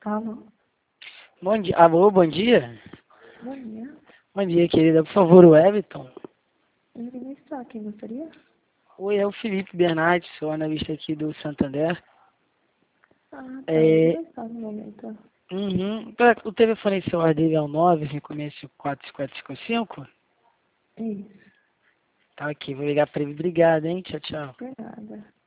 Alô? Bom dia. Alô, bom dia? Bom dia. Bom dia, querida. Por favor, o Everton. Ele não está, quem gostaria? Oi, é o Felipe Bernardes, sou analista aqui do Santander. Ah, tá, ele É, não está no momento. O telefone celular dele é o 955454555? Isso, Tá aqui, vou ligar pra ele. Obrigado, hein? Tchau, tchau. por nada.